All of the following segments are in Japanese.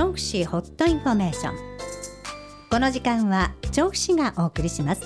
調布市ホットインフォメーション。この時間は調布市がお送りします。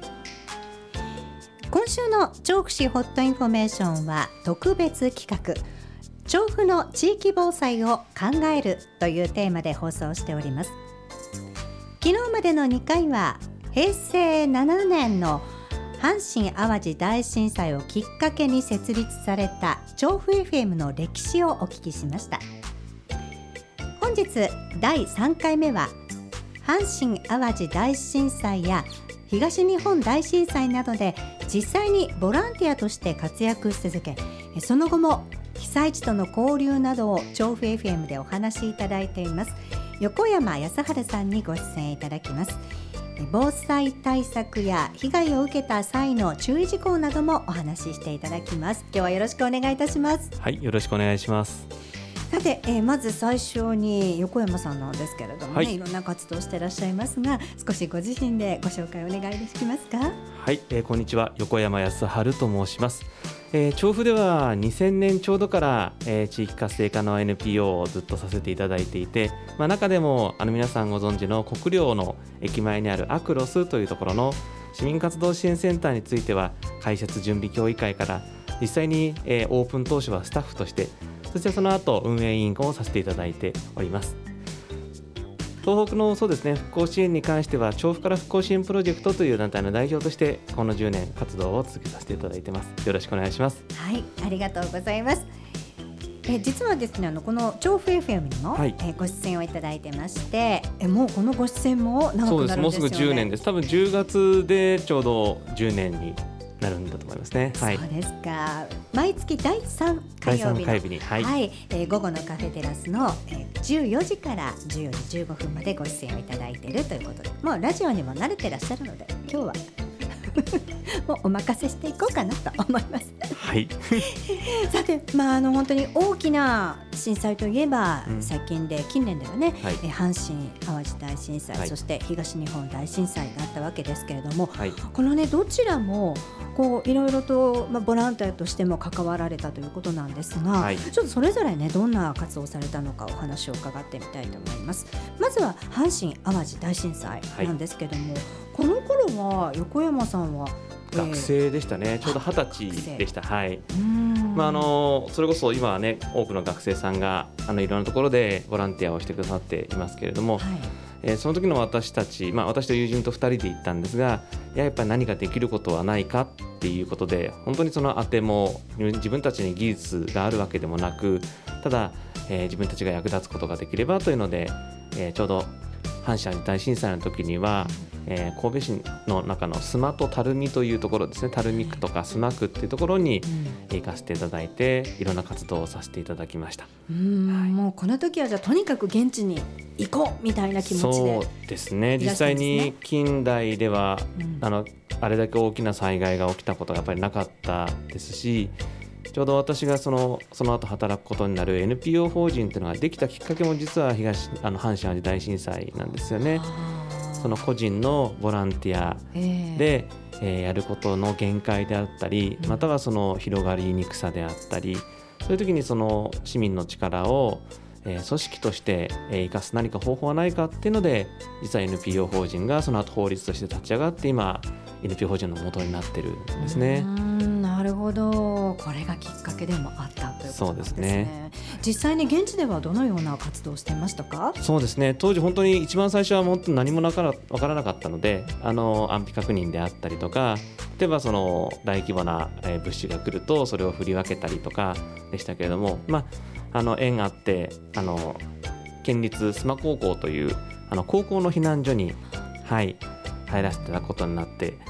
今週の調布市ホットインフォメーションは特別企画、調布の地域防災を考えるというテーマで放送しております。昨日までの2回は平成7年の阪神・淡路大震災をきっかけに設立された調布 FM の歴史をお聞きしました。本日第3回目は阪神・淡路大震災や東日本大震災などで実際にボランティアとして活躍し続け、その後も被災地との交流などを調布 FM でお話しいただいています横山康晴さんにご出演いただきます。防災対策や被害を受けた際の注意事項などもお話ししていただきます。今日はよろしくお願いいたします。 はい、よろしくお願いします。 さて、まず最初に横山さんなんですけれどもね、いろんな活動をしていらっしゃいますが、少しご自身でご紹介お願いできますか。 はい、こんにちは、横山康晴と申します。調布では2000年ちょうどから、地域活性化の NPO をずっとさせていただいていて、中でも皆さんご存知の国領の駅前にあるアクロスというところの市民活動支援センターについては開設準備協議会から実際に、オープン当初はスタッフとして、そしてその後運営委員をさせていただいております。東北のそうですね、復興支援に関しては調布から復興支援プロジェクトという団体の代表としてこの10年活動を続けさせていただいています。よろしくお願いします。 はい、ありがとうございます。実はですね、この調布 FM にも、ご出演をいただいてまして、もうこのご出演も長くなるんですよね。そうです、 もうすぐ10年です。多分10月でちょうど10年になるんだと思いますね。はい、 そうですか。毎月第3火曜日の午後のカフェテラスの、14時から14時15分までご出演をいただいているということで、もうラジオにも慣れてらっしゃるので今日はもうお任せしていこうかなと思います。 はい。 さて、本当に大きな震災といえば、近年ではね、阪神・淡路大震災、そして東日本大震災があったわけですけれども、このね、どちらもいろいろと、ボランティアとしても関わられたということなんですが、ちょっとそれぞれね、どんな活動をされたのかお話を伺ってみたいと思います。まずは阪神・淡路大震災なんですけども、この頃は横山さんは学生でしたね。ちょうど20歳でした。はい。それこそ今はね、多くの学生さんがいろんなところでボランティアをしてくださっていますけれども、その時の私たち、私と友人と2人で行ったんですが、やっぱり何かできることはないかっていうことで、本当にそのあても自分たちに技術があるわけでもなく、ただ、自分たちが役立つことができればというので、ちょうど阪神・淡路大震災の時には、神戸市の中の須磨と垂水というところですね、垂水区とか須磨区っていうところに行かせていただいて、いろんな活動をさせていただきました。 もうこの時はじゃあとにかく現地に行こうみたいな気持ちで。 そうですね、実際に近代では、あれだけ大きな災害が起きたことがやっぱりなかったですし、ちょうど私がその後働くことになる NPO 法人というのができたきっかけも実は阪神・淡路大震災なんですよね。その個人のボランティアで、やることの限界であったり、またはその広がりにくさであったり、そういう時にその市民の力を、組織として生かす何か方法はないかっていうので、実は NPO 法人がその後法律として立ち上がって今 NPO 法人の元になってるんですね。 なるほど、これがきっかけでもあったということなんですね。そうですね。実際に現地ではどのような活動をしていましたか。 そうですね、当時本当に一番最初は本当に何も分からなかったので、安否確認であったりとか、例えばその大規模な物資が来るとそれを振り分けたりとかでしたけれども、縁あって県立須磨高校という高校の避難所に、入らせていただくことになって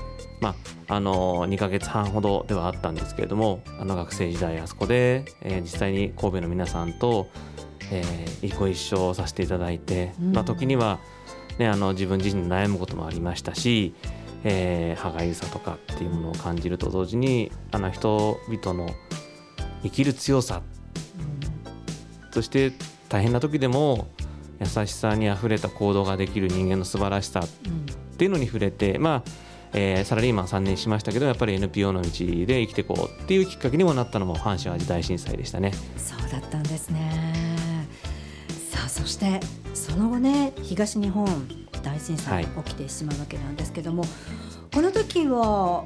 、2ヶ月半ほどではあったんですけれども、学生時代あそこで、実際に神戸の皆さんと、ご一緒させていただいて、時には、自分自身悩むこともありましたし、歯がゆさとかっていうものを感じると同時に、人々の生きる強さ、そして大変な時でも優しさにあふれた行動ができる人間の素晴らしさっていうのに触れて、サラリーマン3年しましたけど、やっぱり NPO の道で生きていこうっていうきっかけにもなったのも阪神・淡路大震災でしたね。 そうだったんですね。さそしてその後ね、東日本大震災が起きてしまうわけなんですけども、この時は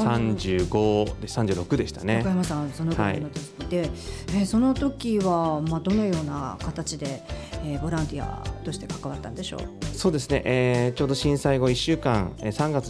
35で36でしたね。 横山さんその時の時で、その時はどのような形で、ボランティアとして関わったんでしょう。 そうですね、ちょうど震災後1週間、3月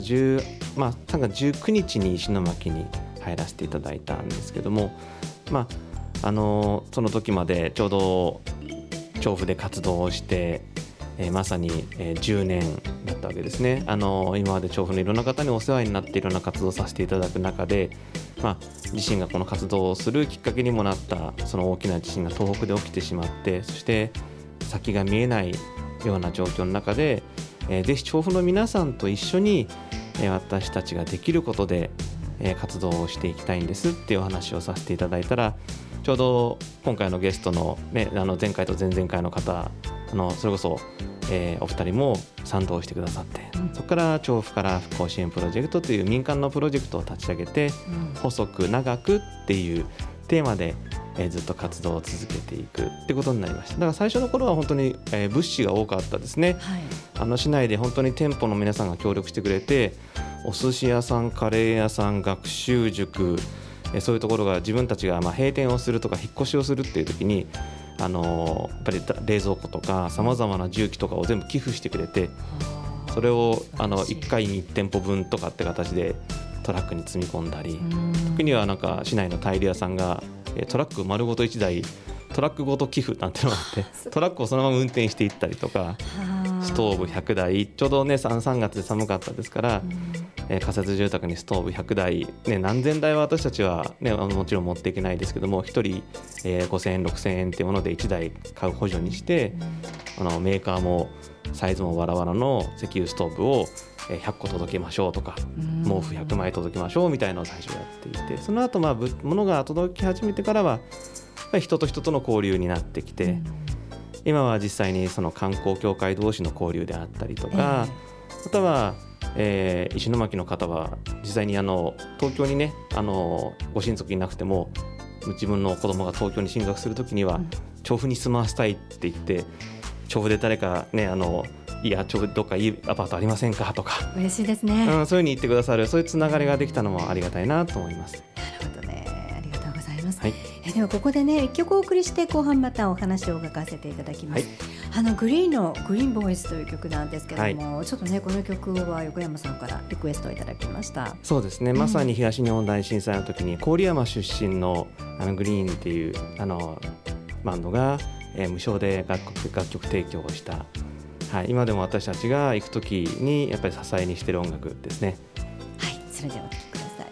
19日に石巻に入らせていただいたんですけども、その時までちょうど調布で活動をして、まさに、10年だったわけですね。今まで調布のいろんな方にお世話になっていろんな活動をさせていただく中で、自身がこの活動をするきっかけにもなったその大きな地震が東北で起きてしまって、そして先が見えないような状況の中で、ぜひ調布の皆さんと一緒に、私たちができることで、活動をしていきたいんですっていうお話をさせていただいたら、ちょうど今回のゲストの、前回と前々回の方、それこそ、お二人も賛同してくださって、そこから調布から復興支援プロジェクトという民間のプロジェクトを立ち上げて、細く長くっていうテーマで、ずっと活動を続けていくってことになりました。だから最初の頃は本当に、物資が多かったですね。市内で本当に店舗の皆さんが協力してくれて、お寿司屋さん、カレー屋さん、学習塾、そういうところが自分たちが閉店をするとか引っ越しをするっていう時に、やっぱり冷蔵庫とかさまざまな重機とかを全部寄付してくれて、それを1回に1店舗分とかって形でトラックに積み込んだり、時には市内のタイル屋さんがトラック丸ごと1台トラックごと寄付なんてのがあってトラックをそのまま運転していったりとか、ストーブ100台、ちょうどね 3月で寒かったですから、仮設住宅にストーブ100台、何千台は私たちは、もちろん持っていけないですけども、1人、5000円6000円っていうもので1台買う補助にして、メーカーもサイズもバラバラの石油ストーブを100個届けましょうとか、毛布100枚届けましょうみたいなのを最初やっていて、その後物が届き始めてからは人と人との交流になってきて、今は実際にその観光協会同士の交流であったりとか、あとは、石巻の方は実際に東京にねご親族いなくても自分の子供が東京に進学するときには、調布に住まわせたいって言って、調布で誰かねいや調布どっかいいアパートありませんかとか、 嬉しいですね、 そういう風に言ってくださる、そういうつながりができたのもありがたいなと思います。 なるほどね、ありがとうございます。 はい、 ではここでね1曲お送りして後半またお話を伺わせていただきます。グリーンのグリーンボーイズという曲なんですけども、ちょっとねこの曲は横山さんからリクエストをいただきました。 そうですね、まさに東日本大震災の時に郡山出身のグリーンっていうバンドが、無償で楽曲提供をした、今でも私たちが行く時にやっぱり支えにしている音楽ですね。 はい、それではお聴きください。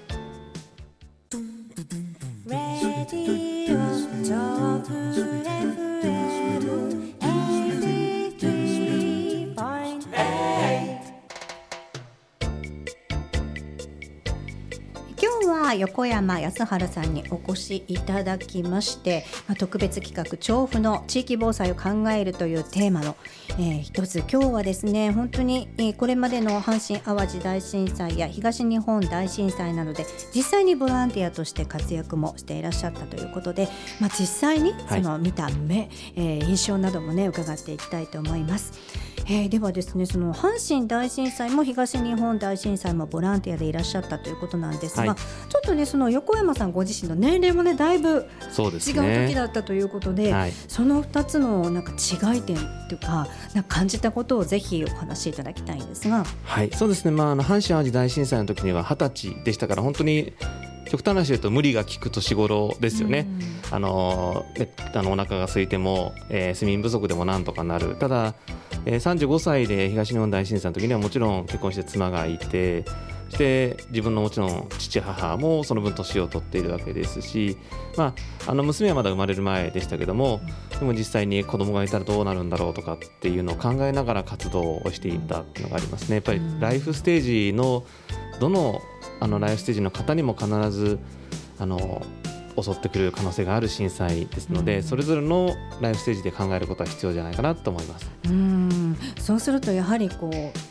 横山康晴さんにお越しいただきまして、特別企画調布の地域防災を考えるというテーマの、一つ、今日はですね本当に、これまでの阪神・淡路大震災や東日本大震災などで実際にボランティアとして活躍もしていらっしゃったということで、実際にその見た目、印象などもね伺っていきたいと思います。ではですね、その阪神大震災も東日本大震災もボランティアでいらっしゃったということなんですが、ちょっとねその横山さんご自身の年齢もねだいぶ違う時だったということで、その2つの違い点というか感じたことをぜひお話しいただきたいんですが。 はい、そうですね、阪神・淡路大震災の時には20歳でしたから、本当に極端な話で言うと無理が効く年頃ですよね。お腹が空いても、睡眠不足でもなんとかなる。ただ、35歳で東日本大震災の時にはもちろん結婚して妻がいて、そして自分のもちろん父母もその分年を取っているわけですし、娘はまだ生まれる前でしたけども、でも実際に子供がいたらどうなるんだろうとかっていうのを考えながら活動をしていたっていうのがありますね。やっぱりライフステージのどのライフステージの方にも必ず襲ってくる可能性がある震災ですので、それぞれのライフステージで考えることは必要じゃないかなと思います。 そうするとやはり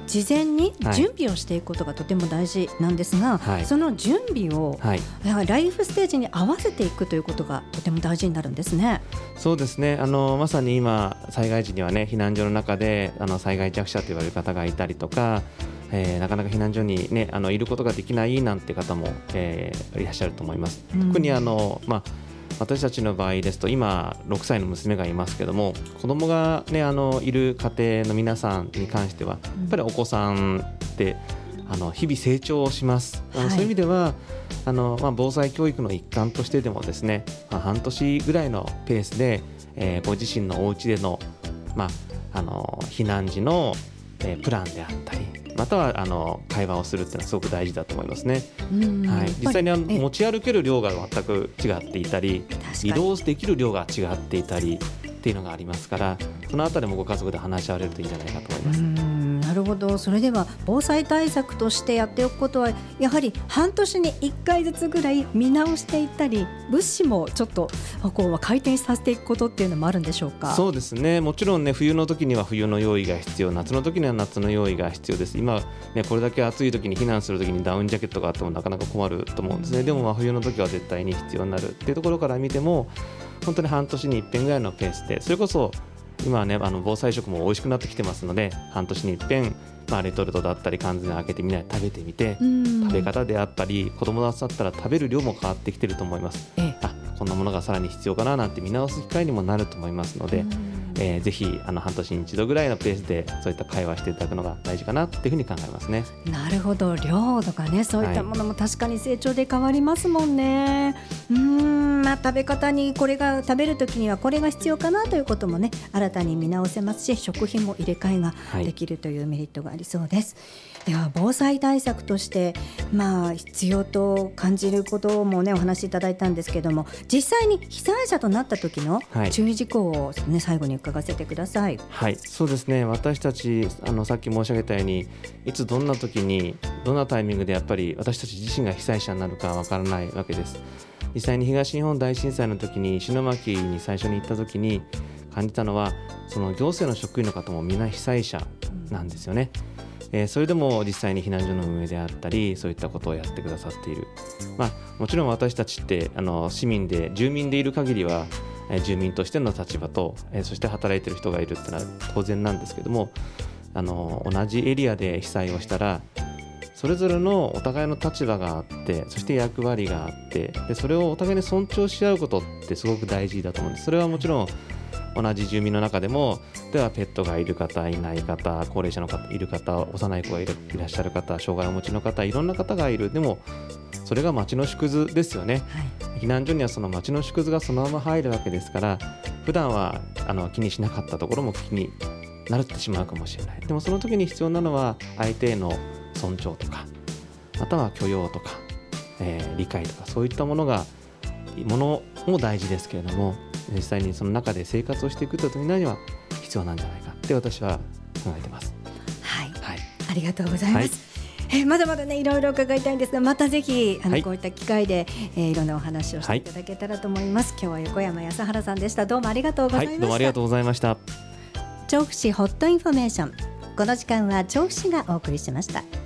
事前に準備をしていくことがとても大事なんですが、 はい、 その準備を、 はい、 ライフステージに合わせていくということがとても大事になるんですね。 そうですね、まさに今災害時にはね、避難所の中で災害弱者と言われる方がいたりとか、なかなか避難所に、ね、いることができないなんて方も、いらっしゃると思います。特に私たちの場合ですと今6歳の娘がいますけども、子供が、ね、いる家庭の皆さんに関してはやっぱりお子さんって日々成長します。そういう意味では防災教育の一環としてでもですね、半年ぐらいのペースで、ご自身のお家での、避難時の、プランであったり、または会話をするっていうのはすごく大事だと思いますね。はい、実際に持ち歩ける量が全く違っていたり、移動できる量が違っていたりっていうのがありますから、そのあたりもご家族で話し合われるといいんじゃないかと思います。 なるほど。それでは防災対策としてやっておくことは、やはり半年に1回ずつぐらい見直していったり、物資もちょっと回転させていくことっていうのもあるんでしょうか。 そうですね、もちろんね、冬の時には冬の用意が必要、夏の時には夏の用意が必要です。今、ね、これだけ暑い時に避難する時にダウンジャケットがあってもなかなか困ると思うんですね。でも冬の時は絶対に必要になるっていうところから見ても、本当に半年に一遍ぐらいのペースで、それこそ今はね、防災食も美味しくなってきてますので、半年に一遍、レトルトだったり缶詰開けてみんなで食べてみて、食べ方であったり、子供だったら食べる量も変わってきてると思います。こんなものがさらに必要かななんて見直す機会にもなると思いますので、ぜひ半年に一度ぐらいのペースでそういった会話していただくのが大事かなっていうふうに考えますね。 なるほど。量とかね、そういったものも確かに成長で変わりますもんね。食べ方にこれが食べるときにはこれが必要かなということもね、新たに見直せますし、食品も入れ替えができるというメリットがありそうです。では防災対策として、必要と感じることもね、お話しいただいたんですけども、実際に被災者となった時の注意事項を、ね、最後に伺わせてください。 はい、そうですね。私たちさっき申し上げたように、いつどんな時にどんなタイミングでやっぱり私たち自身が被災者になるかわからないわけです。実際に東日本大震災の時に石巻に最初に行った時に感じたのは、その行政の職員の方もみんな被災者なんですよね。それでも実際に避難所の運営であったり、そういったことをやってくださっている。もちろん私たちって市民で住民でいる限りは住民としての立場と、そして働いている人がいるってのは当然なんですけども、同じエリアで被災をしたらそれぞれのお互いの立場があって、そして役割があって、でそれをお互いに尊重し合うことってすごく大事だと思うんです。それはもちろん同じ住民の中でも、ではペットがいる方、いない方、高齢者の方いる方、幼い子がいらっしゃる方、障害をお持ちの方、いろんな方がいる。でもそれが町の縮図ですよね。避難所にはその町の縮図がそのまま入るわけですから、普段は気にしなかったところも気になってしまうかもしれない。でもその時に必要なのは相手への尊重とか、または許容とか、理解とか、そういったものも大事ですけれども、実際にその中で生活をしていくという時には必要なんじゃないかって私は考えています。 はい、ありがとうございます。まだまだね、いろいろ伺いたいんですが、またぜひこういった機会で、いろんなお話をしていただけたらと思います。今日は横山康原さんでした。どうもありがとうございました。 どうもありがとうございました。 調布市ホットインフォメーション、この時間は調布市がお送りしました。